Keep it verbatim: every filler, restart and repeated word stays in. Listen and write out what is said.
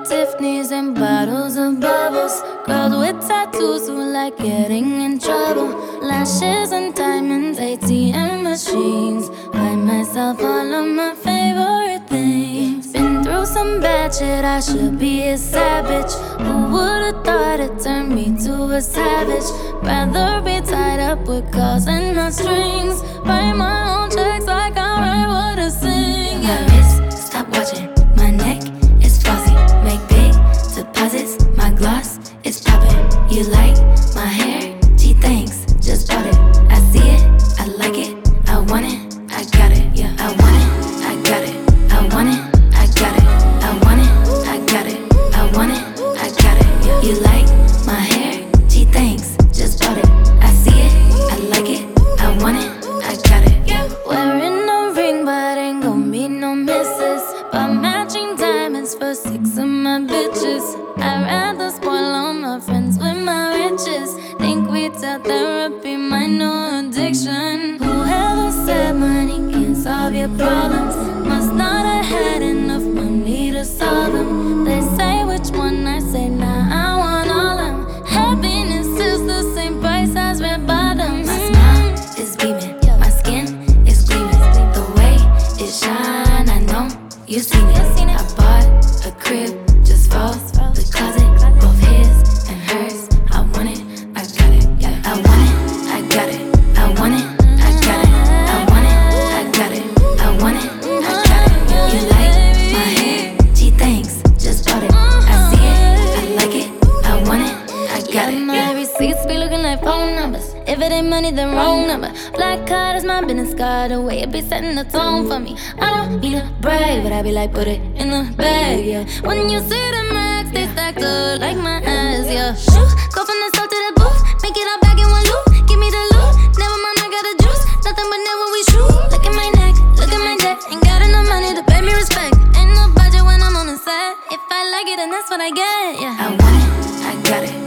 Tiffany's and bottles of bubbles. Girls with tattoos who like getting in trouble. Lashes and diamonds, A T M machines. Buy myself all of my favorite things. Been through some bad shit, I should be a savage. Who would've thought it turned me to a savage? Rather be tied up with calls and not strings. Write my own checks like I write what I sing. Yeah. My wrist, stop watching. My neck is flossy. Make big deposits. My gloss is popping. You like my hair? Gee, thanks. Just bought it. I see it. I like it. I want it. I got it. Yeah. I want it. I got it. I want it. I got it. I want it. I got it. I want it. I got it. Yeah. You like my hair? Gee, thanks. Just bought it. I see it. I like it. I want it. I got it. Yeah. Wearing a ring, but ain't gon' be no misses. But matching diamonds for six of my bitches. I'd rather spoil all my friends with my riches. Think we tell therapy my new addiction. Whoever said money can't solve your problems must not have had enough money to solve them. They say which one, I say nah, I want all them. Happiness is the same price as red bottoms. My smile is beaming. My skin is gleaming. The way it shine, I know you seen it. I bought a crib just for the closet, both his and hers. I want it, I got it. Yeah, I want it, I got it. I want it, I got it. I want it, I got it. I want it, I got it. You like my hair? Gee, thanks. Just bought it. I see it, I like it. I want it, I got it. My receipts be looking like phone numbers. If it ain't money, then wrong number. Black card is my business card. The way it be setting the tone for me. I don't need to brag, but I be like, put it in the bag, yeah. When you see the max, they stacked up like my ass, yeah. Shoot, go from the south to the booth. Make it all back in one loop. Give me the loot. Never mind, I got the juice. Nothing but never we shoot. Look at my neck, look at my deck. Ain't got enough money to pay me respect. Ain't no budget when I'm on the set. If I like it, then that's what I get, yeah. I want it, I got it.